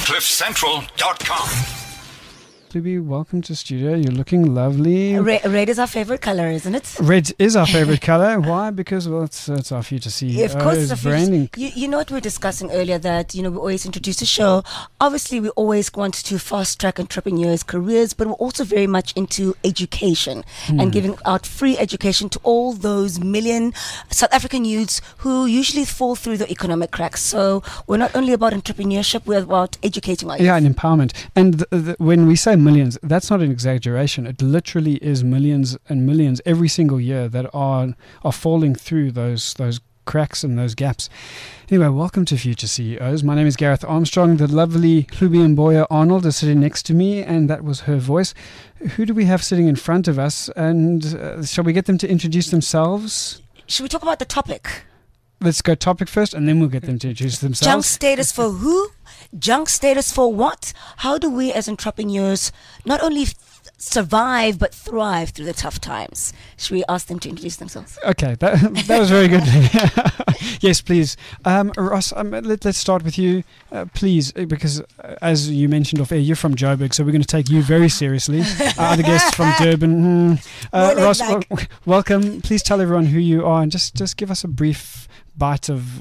CliffCentral.com. Libby, welcome to studio. You're looking lovely. Red is our favorite color, isn't it? Red is our favorite color. Why? Because, well, it's our future CEO. Yeah, of course, it's branding. You know what we were discussing earlier, that, we always introduce the show. Obviously, we always want to fast track entrepreneurs' careers, but we're also very much into education and giving out free education to all those million South African youths who usually fall through the economic cracks. So we're not only about entrepreneurship, we're about educating our youth. Yeah, and empowerment. And when we say millions, that's not an exaggeration. It literally is millions and millions every single year that are falling through those cracks and those gaps. Anyway, welcome to Future CEOs. My name is Gareth Armstrong. The lovely Hlubi Mboya Arnold is sitting next to me, and that was her voice. Who do we have sitting in front of us? And shall we get them to introduce themselves? Should we talk about the topic? Let's go topic first, and then we'll get them to introduce themselves. Junk status for who? Junk status for what? How do we as entrepreneurs not only survive but thrive through the tough times? Should we ask them to introduce themselves? Okay, that was very good. Yes, please. Ross, let's start with you, please, because as you mentioned off air, you're from Joburg, so we're going to take you very seriously. Our other guests from Durban. Ross, welcome. Please tell everyone who you are and just give us a brief bite of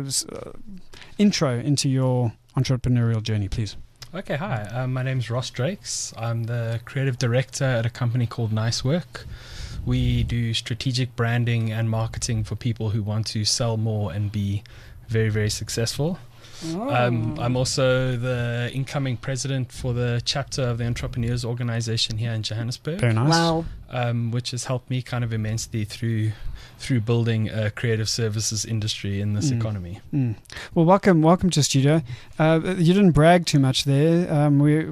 intro into your entrepreneurial journey, please. Okay, hi. My name's Ross Drakes. I'm the creative director at a company called Nice Work. We do strategic branding and marketing for people who want to sell more and be very, very successful. I'm also the incoming president for the chapter of the Entrepreneurs Organization here in Johannesburg. Very nice. Wow. Which has helped me kind of immensely through building a creative services industry in this economy. Well, welcome to studio. You didn't brag too much there.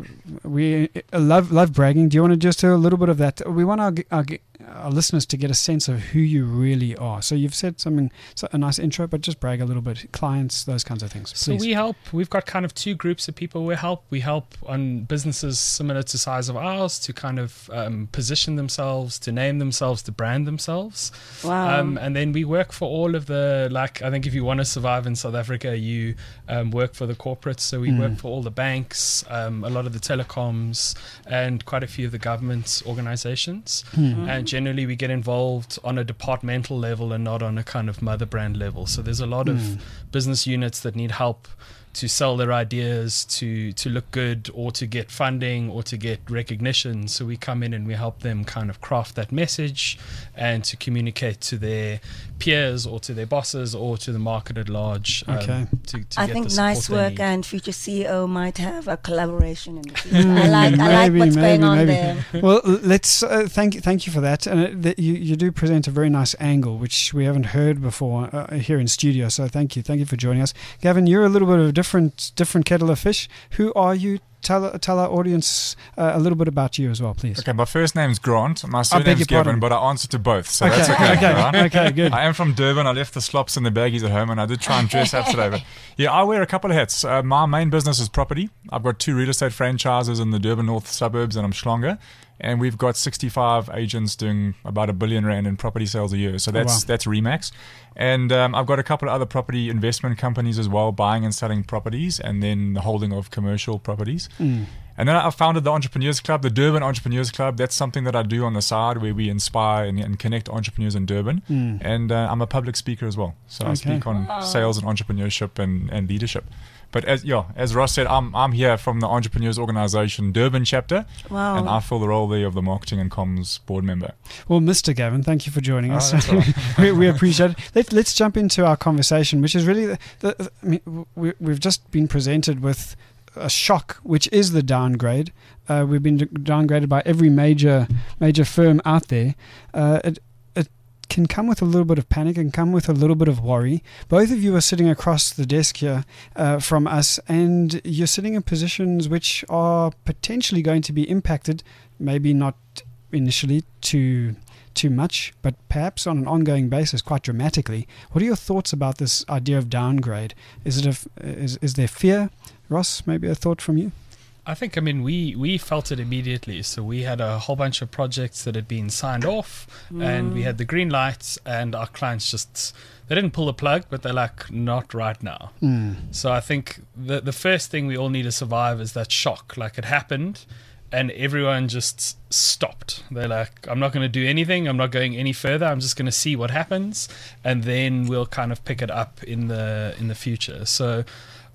We love bragging. Do you want to just do a little bit of that? We want our listeners to get a sense of who you really are. So you've said a nice intro, but just brag a little bit. Clients, those kinds of things. Please. So we've got kind of two groups of people we help. We help on businesses similar to size of ours to kind of position themselves, to name themselves, to brand themselves. Wow. And then we work for all of the, I think if you want to survive in South Africa, you work for the corporates. So we work for all the banks, a lot of the telecoms, and quite a few of the government organizations. And generally we get involved on a departmental level and not on a kind of mother brand level. So there's a lot of business units that need help to sell their ideas, to look good, or to get funding, or to get recognition. So we come in and we help them kind of craft that message and to communicate to their peers or to their bosses or to the market at large. Okay. I think Nice Work and Future CEO might have a collaboration in the future. I like what's going on there. Well, let's thank you for that. And you do present a very nice angle, which we haven't heard before here in studio. So thank you for joining us, Gavin. You're a little bit of a different kettle of fish. Who are you? Tell our audience a little bit about you as well, please. Okay, my first name's Grant. My surname's Gavin, but I answer to both, so okay. that's okay. Okay, right? okay, good. I am from Durban. I left the slops and the baggies at home, and I did try and dress up today. But yeah, I wear a couple of hats. My main business is property. I've got 2 real estate franchises in the Durban North suburbs, and I'm Umhlanga. And we've got 65 agents doing about R1 billion in property sales a year. So that's Remax. And I've got a couple of other property investment companies as well, buying and selling properties, and then the holding of commercial properties. And then I founded the Entrepreneurs Club, the Durban Entrepreneurs Club. That's something that I do on the side where we inspire and connect entrepreneurs in Durban. And I'm a public speaker as well. So I speak on sales and entrepreneurship and leadership. But as Ross said, I'm here from the Entrepreneurs Organization Durban chapter. Wow. And I fill the role there of the marketing and comms board member. Well, Mr. Gavin, thank you for joining us. That's all right. we appreciate it. Let's jump into our conversation, which is really we've just been presented with a shock, which is the downgrade. We've been downgraded by every major firm out there. It can come with a little bit of panic and come with a little bit of worry. Both of you are sitting across the desk here from us, and you're sitting in positions which are potentially going to be impacted, maybe not initially too much, but perhaps on an ongoing basis quite dramatically. What are your thoughts about this idea of downgrade? Is there fear? Ross, maybe a thought from you? I think, we felt it immediately. So we had a whole bunch of projects that had been signed off and we had the green lights, and our clients they didn't pull the plug, but they're like, not right now. So I think the first thing we all need to survive is that shock. Like, it happened and everyone just stopped. They're like, I'm not going to do anything. I'm not going any further. I'm just going to see what happens, and then we'll kind of pick it up in the future. So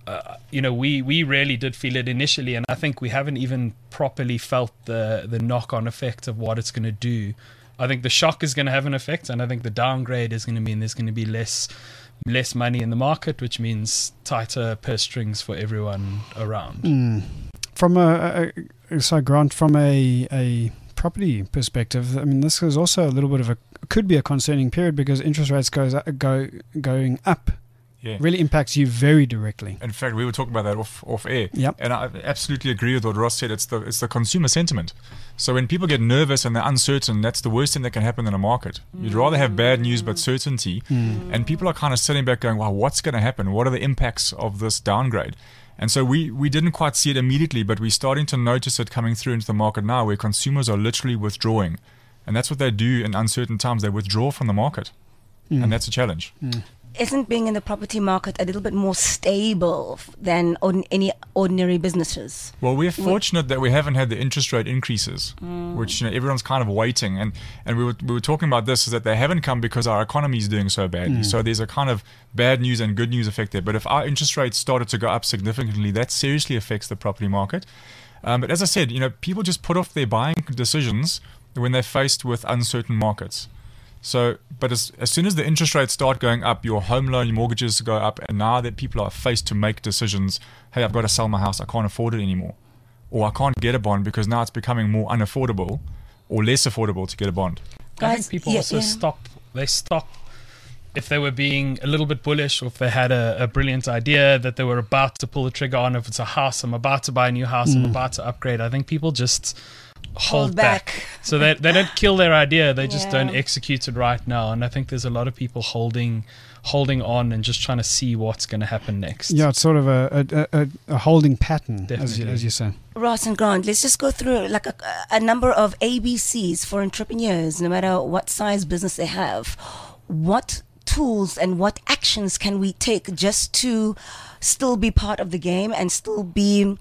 we really did feel it initially, and I think we haven't even properly felt the knock-on effect of what it's going to do. I think the shock is going to have an effect, and I think the downgrade is going to mean there's going to be less money in the market, which means tighter purse strings for everyone around. From Grant, from a property perspective, this is also a little bit of could be a concerning period, because interest rates going up. Yeah. Really impacts you very directly. In fact, we were talking about that off air. Yep. And I absolutely agree with what Ross said. It's the consumer sentiment. So when people get nervous and they're uncertain, that's the worst thing that can happen in a market. You'd rather have bad news but certainty. And people are kind of sitting back going, wow, what's going to happen? What are the impacts of this downgrade? And so we didn't quite see it immediately, but we're starting to notice it coming through into the market now, where consumers are literally withdrawing. And that's what they do in uncertain times. They withdraw from the market. And that's a challenge. Isn't being in the property market a little bit more stable than any ordinary businesses? Well, we're fortunate that we haven't had the interest rate increases, which everyone's kind of waiting. And we were talking about this, is that they haven't come because our economy is doing so badly. So there's a kind of bad news and good news effect there. But if our interest rates started to go up significantly, that seriously affects the property market. But as I said, people just put off their buying decisions when they're faced with uncertain markets. So, but as soon as the interest rates start going up, your home loan, your mortgages go up, and now that people are faced to make decisions, hey, I've got to sell my house, I can't afford it anymore, or I can't get a bond because now it's becoming more unaffordable or less affordable to get a bond. Guys, I think people also stop if they were being a little bit bullish, or if they had a brilliant idea that they were about to pull the trigger on. If it's a house, I'm about to buy a new house, I'm about to upgrade. I think people just hold back. So they don't kill their idea, they just don't execute it right now. And I think there's a lot of people holding on and just trying to see what's going to happen next. Yeah, it's sort of a holding pattern, as you say. Ross and Grant, let's just go through like a number of ABCs for entrepreneurs, no matter what size business they have. What tools and what actions can we take just to still be part of the game and still be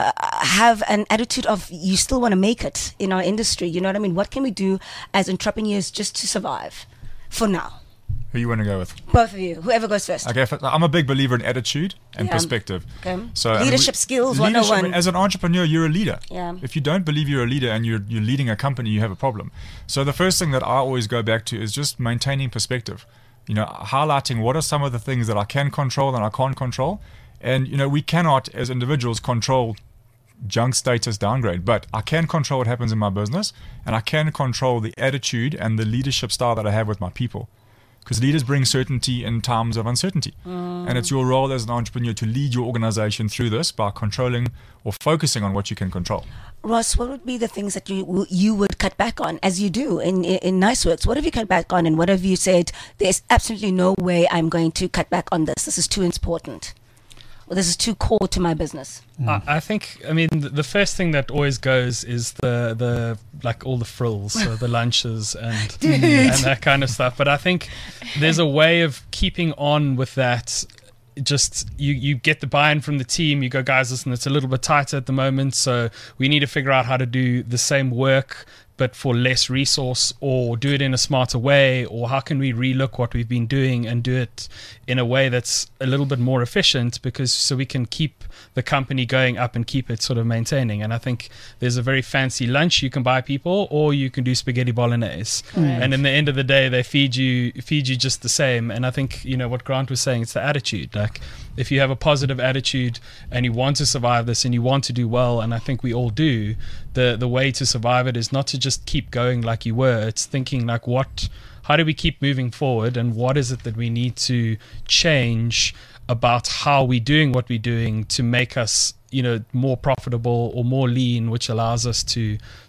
have an attitude of you still want to make it in our industry? You know what I mean? What can we do as entrepreneurs just to survive for now? Who you want to go with? Both of you, whoever goes first. Okay, I'm a big believer in attitude and perspective. Okay. So leadership skills 101. As an entrepreneur, you're a leader. Yeah. If you don't believe you're a leader and you're leading a company, you have a problem. So the first thing that I always go back to is just maintaining perspective. Highlighting what are some of the things that I can control and I can't control. And, we cannot, as individuals, control junk status downgrade, but I can control what happens in my business, and I can control the attitude and the leadership style that I have with my people. Because leaders bring certainty in times of uncertainty. And it's your role as an entrepreneur to lead your organization through this by controlling or focusing on what you can control. Ross, what would be the things that you would cut back on, as you do in NiceWorks? What have you cut back on, and what have you said, there's absolutely no way I'm going to cut back on this. This is too important. Well, this is too core to my business. I think, the first thing that always goes is the like all the frills, so the lunches and that kind of stuff. But I think there's a way of keeping on with that. Just you get the buy-in from the team. You go, guys, listen, it's a little bit tighter at the moment, so we need to figure out how to do the same work but for less resource, or do it in a smarter way, or how can we relook what we've been doing and do it in a way that's a little bit more efficient, because so we can keep the company going up and keep it sort of maintaining. And I think there's a very fancy lunch you can buy people, or you can do spaghetti bolognese. And in the end of the day, they feed you just the same. And I think, what Grant was saying, it's the attitude. Like, if you have a positive attitude and you want to survive this and you want to do well, and I think we all do, the way to survive it is not to just keep going like you were. It's thinking like, how do we keep moving forward, and what is it that we need to change about how we're doing what we're doing to make us more profitable or more lean, which allows us to sort of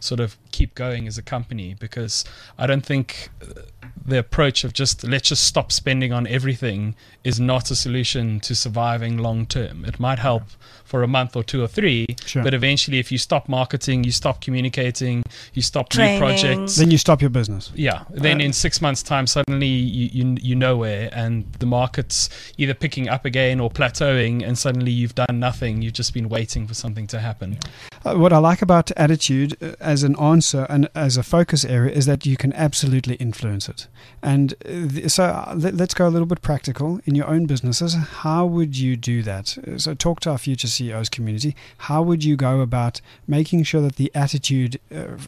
keep going as a company, because I don't think the approach of let's just stop spending on everything is not a solution to surviving long term. It might help for a month or 2 or 3, Sure. but eventually if you stop marketing, you stop communicating, you stop Training. new projects, Then you stop your business. then in 6 months' time, suddenly you nowhere, and the market's either picking up again or plateauing, and suddenly you've done nothing. You've just been waiting for something to happen. What I like about attitude as an answer and as a focus area is that you can absolutely influence it. And let's go a little bit practical. In your own businesses, how would you do that? So talk to our future CEOs community. How would you go about making sure that the attitude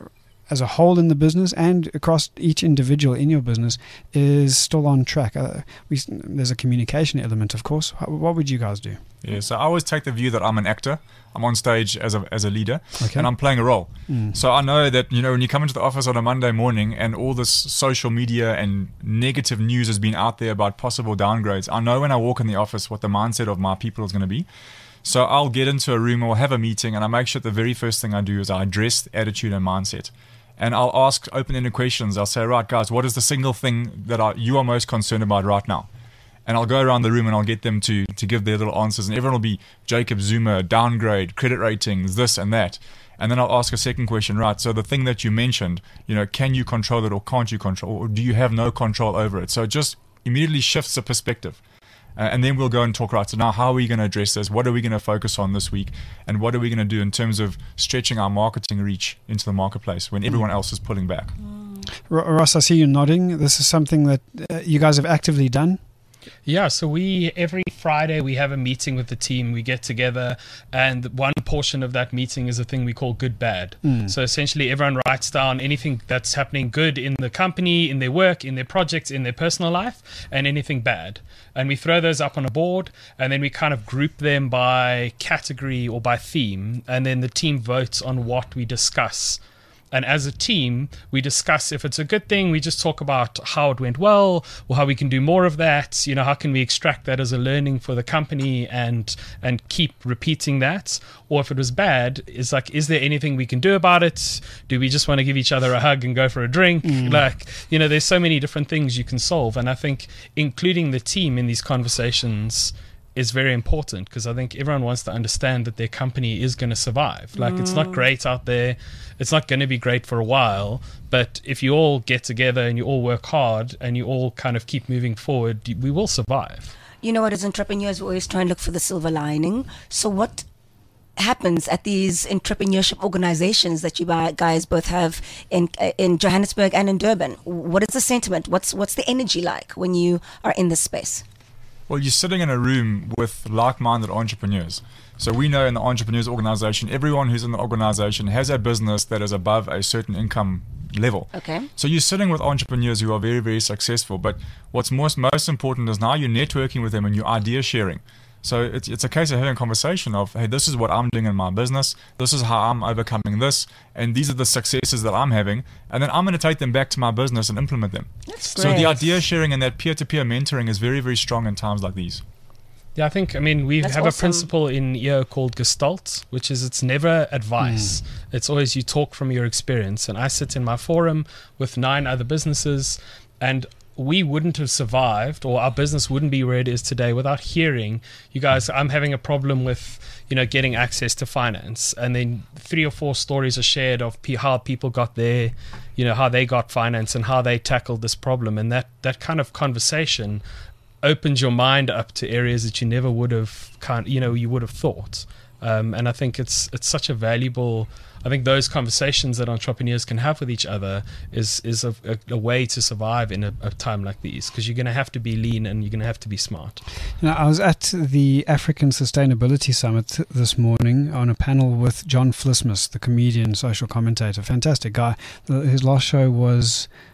as a whole in the business and across each individual in your business is still on track? There's a communication element, of course. What would you guys do? Yeah, so I always take the view that I'm an actor. I'm on stage as a leader, Okay. and I'm playing a role. So I know that, when you come into the office on a Monday morning and all this social media and negative news has been out there about possible downgrades, I know when I walk in the office what the mindset of my people is going to be. So I'll get into a room or have a meeting, and I make sure the very first thing I do is I address attitude and mindset. And I'll ask open-ended questions. I'll say, right, guys, what is the single thing that you are most concerned about right now? And I'll go around the room and I'll get them to give their little answers. And everyone will be Jacob Zuma, downgrade, credit ratings, this and that. And then I'll ask a second question, right, so the thing that you mentioned, can you control it or can't you control, or do you have no control over it? So it just immediately shifts the perspective. And then we'll go and talk, right, so now how are we going to address this? What are we going to focus on this week? And what are we going to do in terms of stretching our marketing reach into the marketplace when everyone else is pulling back? Ross, I see you nodding. This is something that you guys have actively done. Yeah, so every Friday we have a meeting with the team. We get together, and one portion of that meeting is a thing we call good bad. So essentially everyone writes down anything that's happening good in the company, in their work, in their projects, in their personal life, and anything bad. And we throw those up on a board, and then we kind of group them by category or by theme, and then the team votes on what we discuss. And as a team, we discuss if it's a good thing, we just talk about how it went well, or how we can do more of that. How can we extract that as a learning for the company and keep repeating that? Or if it was bad, it's like, is there anything we can do about it? Do we just want to give each other a hug and go for a drink? There's so many different things you can solve. And I think including the team in these conversations is very important, because I think everyone wants to understand that their company is going to survive. It's not great out there. It's not going to be great for a while. But if you all get together and you all work hard and you all kind of keep moving forward, we will survive. You know what, as entrepreneurs, we always try and look for the silver lining. So what happens at these entrepreneurship organizations that you guys both have in Johannesburg and in Durban? What is the sentiment? What's the energy like when you are in this space? Well, you're sitting in a room with like-minded entrepreneurs. So we know in the entrepreneurs organization, everyone who's in the organization has a business that is above a certain income level. Okay. So you're sitting with entrepreneurs who are very, very successful. But what's most important is now you're networking with them and you're idea sharing. So it's a case of having a conversation of, hey, this is what I'm doing in my business. This is how I'm overcoming this. And these are the successes that I'm having. And then I'm going to take them back to my business and implement them. That's So great. the idea sharing and that peer-to-peer mentoring is very, very strong in times like these. Yeah, we That's have awesome. a principle in EO called Gestalt, which is it's never advice. It's always you talk from your experience. And I sit in my forum with 9 other businesses, and we wouldn't have survived, or our business wouldn't be where it is today without hearing, you guys, I'm having a problem with, getting access to finance. And then 3 or 4 stories are shared of how people got there, how they got finance and how they tackled this problem. And that kind of conversation opens your mind up to areas that you never would have, you would have thought. And I think it's such a valuable, I think those conversations that entrepreneurs can have with each other is a way to survive in a time like these, because you're going to have to be lean and you're going to have to be smart. I was at the African Sustainability Summit this morning on a panel with John Flismus, the comedian, social commentator, fantastic guy. His last show was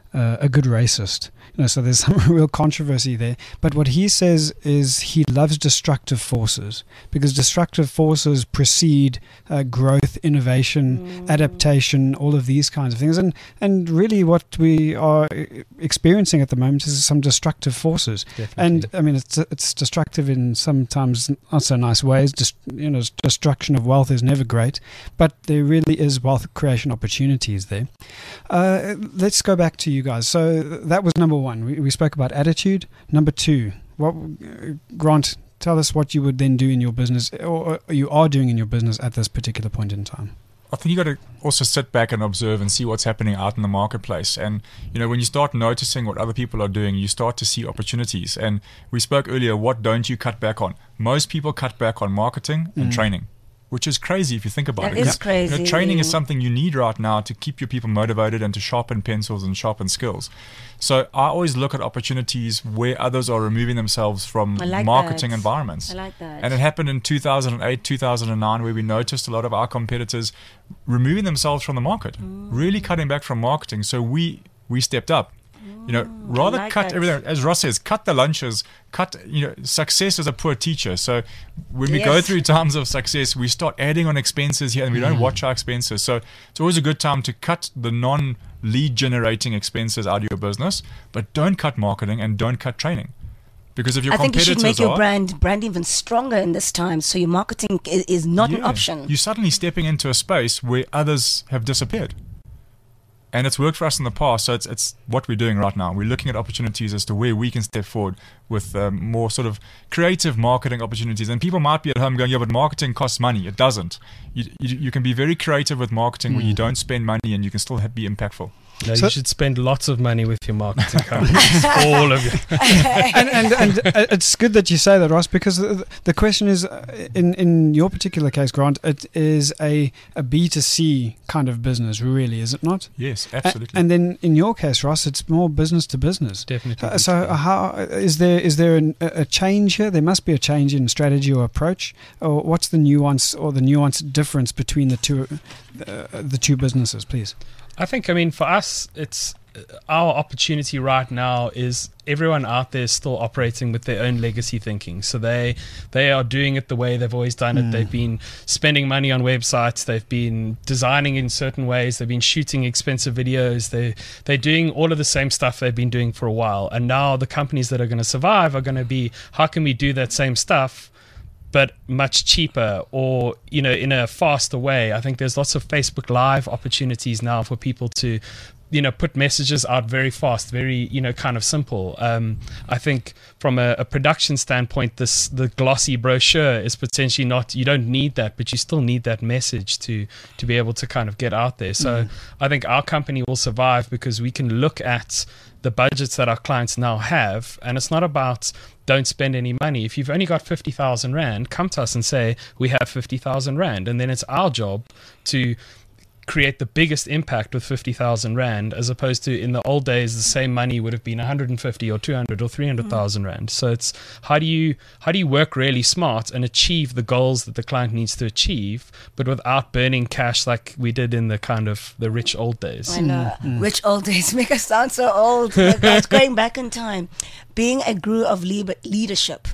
a good racist. So there's some real controversy there. But what he says is he loves destructive forces, because destructive forces precede growth, innovation, adaptation, all of these kinds of things. And really what we are experiencing at the moment is some destructive forces. Definitely. And I mean, it's destructive in sometimes not so nice ways. Destruction of wealth is never great, but there really is wealth creation opportunities there. Let's go back to you guys. So that was number one. We spoke about attitude. Number two, Grant, tell us what you would then do in your business, or you are doing in your business at this particular point in time. I think you got to also sit back and observe and see what's happening out in the marketplace. And, when you start noticing what other people are doing, you start to see opportunities. And we spoke earlier, what don't you cut back on? Most people cut back on marketing and training, which is crazy if you think about it. That is crazy. Training is something you need right now to keep your people motivated and to sharpen pencils and sharpen skills. So I always look at opportunities where others are removing themselves from marketing environments. I like that. And it happened in 2008, 2009, where we noticed a lot of our competitors removing themselves from the market, really cutting back from marketing. So we stepped up. Rather like cut that. everything. As Ross says, cut the lunches. Success is a poor teacher. So when we go Yes. through times of success, we start adding on expenses here, and we don't watch our expenses. So it's always a good time to cut the non-lead generating expenses out of your business, but don't cut marketing and don't cut training. Because if your I think you competitors should make your are, brand even stronger in this time, so your marketing is not an option. You're suddenly stepping into a space where others have disappeared. And it's worked for us in the past, so it's what we're doing right now. We're looking at opportunities as to where we can step forward with more sort of creative marketing opportunities. And people might be at home going, yeah, but marketing costs money. It doesn't. You can be very creative with marketing where you don't spend money and you can still be impactful. No, So- you should spend lots of money with your marketing companies. All of it. and it's good that you say that, Ross, because the question is, in your particular case, Grant, it is a B2C kind of business, really, is it not? Yes, absolutely. And then in your case, Ross, it's more business to business. Definitely. So how is there a change here? There must be a change in strategy or approach, or what's the nuance or the nuanced difference between the two businesses, please? I think, for us, it's our opportunity right now is everyone out there is still operating with their own legacy thinking. So they are doing it the way they've always done it. They've been spending money on websites. They've been designing in certain ways. They've been shooting expensive videos. They're doing all of the same stuff they've been doing for a while. And now the companies that are going to survive are going to be, how can we do that same stuff but much cheaper, or in a faster way? I think there's lots of Facebook Live opportunities now for people to put messages out very fast, very kind of simple. I think from a production standpoint, the glossy brochure is potentially not, you don't need that, but you still need that message to be able to kind of get out there. So I think our company will survive because we can look at the budgets that our clients now have, and it's not about don't spend any money. If you've only got 50,000 Rand, come to us and say we have 50,000 Rand, and then it's our job to create the biggest impact with 50,000 Rand, as opposed to in the old days the same money would have been 150 or 200 or 300,000 Rand. So it's how do you work really smart and achieve the goals that the client needs to achieve, but without burning cash like we did in the kind of the rich old days. I know. Rich old days make us sound so old. Like it's going back in time. Being a guru of leadership,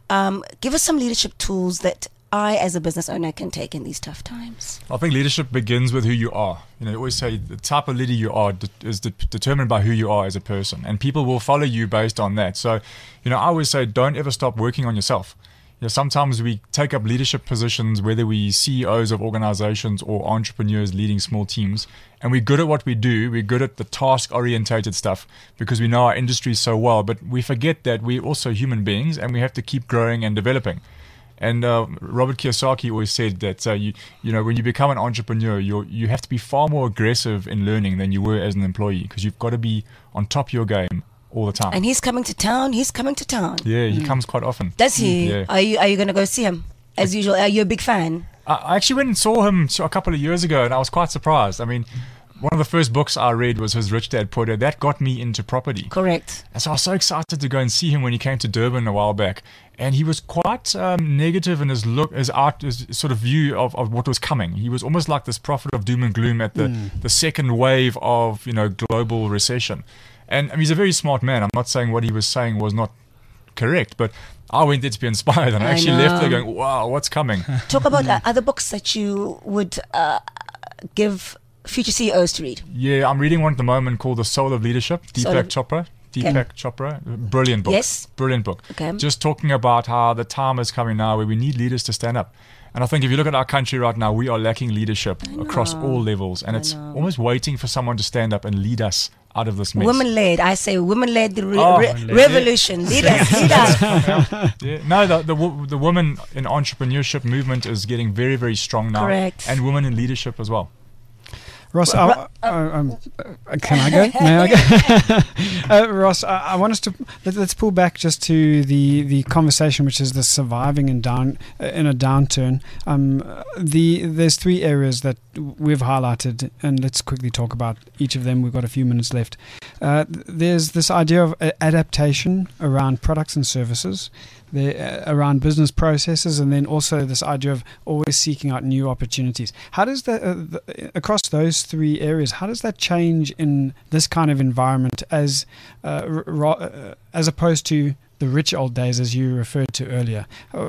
give us some leadership tools that I, as a business owner, can take in these tough times. I think leadership begins with who you are. I always say the type of leader you are is determined by who you are as a person, and people will follow you based on that. So, I always say don't ever stop working on yourself. Sometimes we take up leadership positions, whether we CEOs of organizations or entrepreneurs leading small teams, and we're good at what we do. We're good at the task-orientated stuff because we know our industry so well, but we forget that we're also human beings and we have to keep growing and developing. And Robert Kiyosaki always said that when you become an entrepreneur, you have to be far more aggressive in learning than you were as an employee, because you've got to be on top of your game all the time. And he's coming to town. Yeah, he comes quite often. Does he? Yeah. Are you going to go see him? As usual, are you a big fan? I actually went and saw him a couple of years ago, and I was quite surprised. one of the first books I read was his Rich Dad Poor Dad. That got me into property. Correct. And so I was so excited to go and see him when he came to Durban a while back. And he was quite negative in his sort of view of what was coming. He was almost like this prophet of doom and gloom at the second wave of global recession. And I mean, he's a very smart man. I'm not saying what he was saying was not correct, but I went there to be inspired, and I actually left there going, wow, what's coming? Talk about other books that you would give future CEOs to read. Yeah, I'm reading one at the moment called The Soul of Leadership, Deepak Chopra. Deepak Chopra, brilliant book. Yes. Brilliant book. Okay. Just talking about how the time is coming now where we need leaders to stand up. And I think if you look at our country right now, we are lacking leadership across all levels. And it's almost waiting for someone to stand up and lead us out of this mess. Women-led. I say women-led the revolution. Lead us. Yeah. No, the women in entrepreneurship movement is getting very, very strong now. Correct. And women in leadership as well. Ross, can I go? May I go? Ross, I want us to let's pull back just to the conversation, which is the surviving in a downturn. There's 3 areas that we've highlighted, and let's quickly talk about each of them. We've got a few minutes left. There's this idea of adaptation around products and services, around business processes, and then also this idea of always seeking out new opportunities. How does that, across those 3 areas, how does that change in this kind of environment as opposed to the rich old days, as you referred to earlier?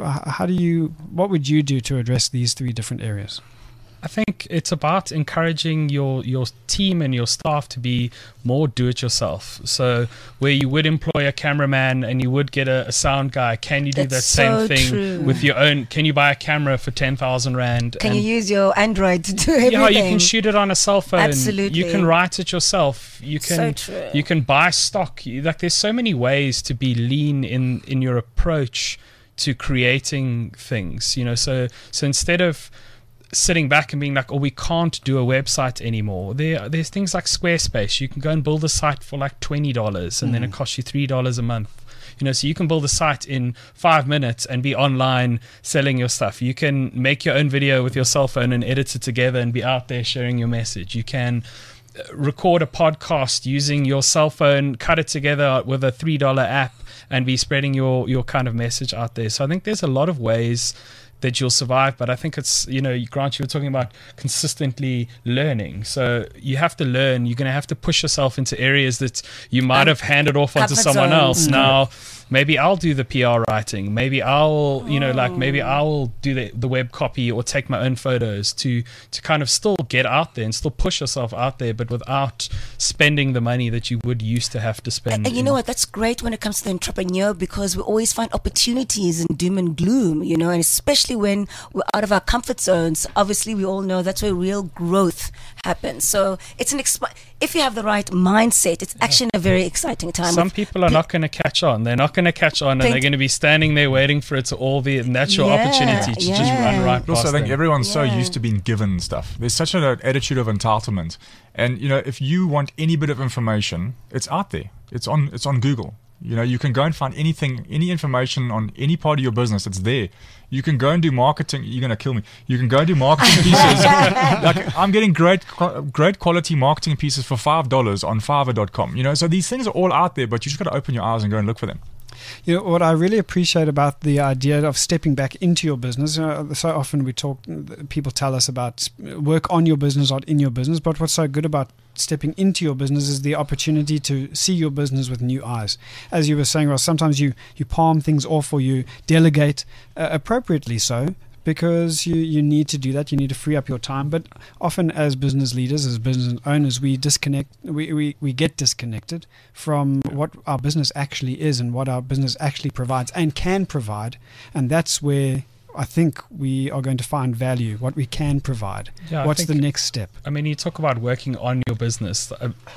What would you do to address these 3 different areas? I think it's about encouraging your team and your staff to be more do-it-yourself. So where you would employ a cameraman and you would get a sound guy, can you do that same thing with your own? Can you buy a camera for 10,000 Rand? Can you use your Android to do everything? Yeah, you can shoot it on a cell phone. Absolutely. You can write it yourself. You can buy stock. Like, there's so many ways to be lean in your approach to creating things. So instead of sitting back and being like, we can't do a website anymore, there's things like Squarespace. You can go and build a site for like $20 and then it costs you $3 a month. So you can build a site in 5 minutes and be online selling your stuff. You can make your own video with your cell phone and edit it together and be out there sharing your message. You can record a podcast using your cell phone, cut it together with a $3 app and be spreading your kind of message out there. So I think there's a lot of ways that you'll survive, but I think it's, Grant, you were talking about consistently learning. So you have to learn. You're going to have to push yourself into areas that you might have handed off onto someone else. Now, maybe I'll do the PR writing. Maybe I'll, maybe I will do the web copy or take my own photos to kind of still get out there and still push yourself out there, but without spending the money that you would used to have to spend. And you know what? That's great when it comes to the entrepreneur, because we always find opportunities in doom and gloom, and especially when we're out of our comfort zones. Obviously, we all know that's where real growth happens. So it's if you have the right mindset, it's actually a very exciting time. Some people are not going to catch on. They're not going to catch on, and they're going to be standing there waiting for it to all be a natural opportunity to just run right past Also, I think them. everyone's so used to being given stuff. There's such an attitude of entitlement. And, if you want any bit of information, it's out there. It's on Google. You can go and find any information on any part of your business. It's there. You can go and do marketing. You're going to kill me. You can go and do marketing pieces. Like, I'm getting great quality marketing pieces for $5 on Fiverr.com. So these things are all out there, but you just got to open your eyes and go and look for them. What I really appreciate about the idea of stepping back into your business, so often people tell us about work on your business, not in your business, but what's so good about stepping into your business is the opportunity to see your business with new eyes. As you were saying, Ross, sometimes you palm things off or you delegate appropriately so, because you need to do that. You need to free up your time. But often as business leaders, as business owners, we disconnect. We get disconnected from what our business actually is and what our business actually provides and can provide. And that's where I think we are going to find value, what we can provide. What's the next step? I mean, you talk about working on your business.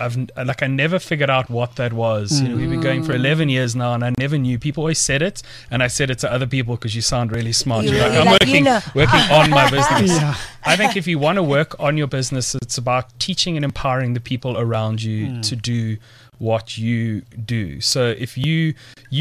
I never figured out what that was. We've been going for 11 years now, and I never knew. People always said it, and I said it to other people because you sound really smart. You're like, I'm working on my business. I think if you want to work on your business, it's about teaching and empowering the people around you to do what you do. So if you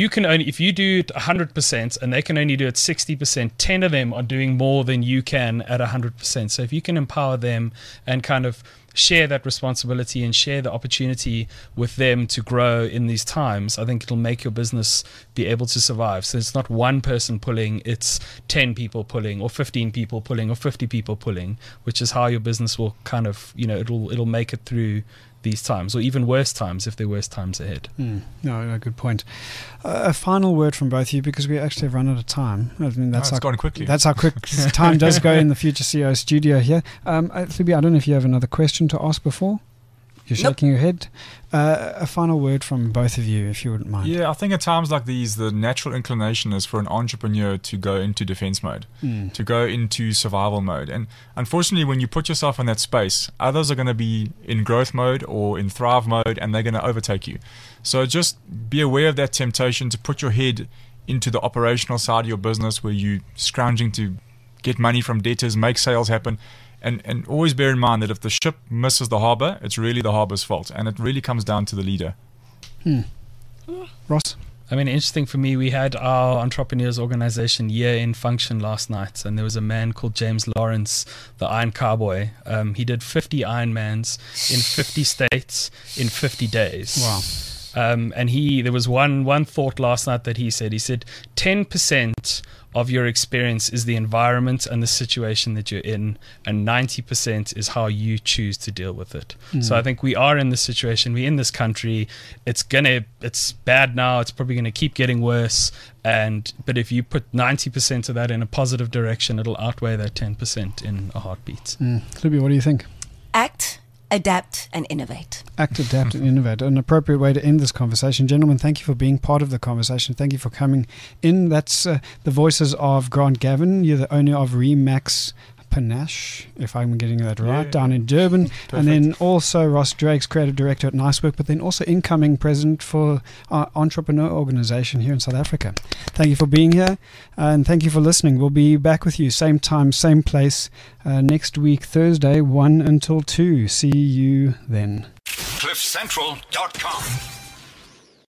do it 100% and they can only do it 60%, 10 of them are doing more than you can at 100%. So if you can empower them and kind of share that responsibility and share the opportunity with them to grow in these times, I think it'll make your business be able to survive. So it's not one person pulling, it's 10 people pulling, or 15 people pulling, or 50 people pulling, which is how your business will kind of, it'll make it through these times, or even worse times if there are worse times ahead. No, good point. A final word from both of you, because we actually have run out of time. I mean, It's gone quickly. That's how quick time does go in the Future CEO studio here. Phoebe, I don't know if you have another question to ask before. You're shaking your head. A final word from both of you, if you wouldn't mind. Yeah, I think at times like these, the natural inclination is for an entrepreneur to go into defense mode, to go into survival mode. And unfortunately, when you put yourself in that space, others are going to be in growth mode or in thrive mode, and they're going to overtake you. So just be aware of that temptation to put your head into the operational side of your business, where you're scrounging to get money from debtors, make sales happen. And always bear in mind that if the ship misses the harbor, it's really the harbor's fault. And it really comes down to the leader. Ross? I mean, interesting for me, we had our entrepreneurs organization year-end function last night, and there was a man called James Lawrence, the Iron Cowboy. He did 50 Ironmans in 50 states in 50 days. Wow. And there was one thought last night that he said 10% of your experience is the environment and the situation that you're in, and 90% is how you choose to deal with it. So I think we are in this situation, we're in this country, it's bad now, it's probably gonna keep getting worse, but if you put 90% of that in a positive direction, it'll outweigh that 10% in a heartbeat. Libby, what do you think? Act, adapt, and innovate. Act, adapt, and innovate. An appropriate way to end this conversation. Gentlemen, thank you for being part of the conversation. Thank you for coming in. That's the voices of Grant Gavin. You're the owner of Remax Panache, if I'm getting that right, down in Durban. Perfect. And then also Ross Drake's creative director at Nicework, but then also incoming president for our entrepreneur organization here in South Africa. Thank you for being here, and thank you for listening. We'll be back with you same time, same place, next week, Thursday, 1 until 2. See you then. CliffCentral.com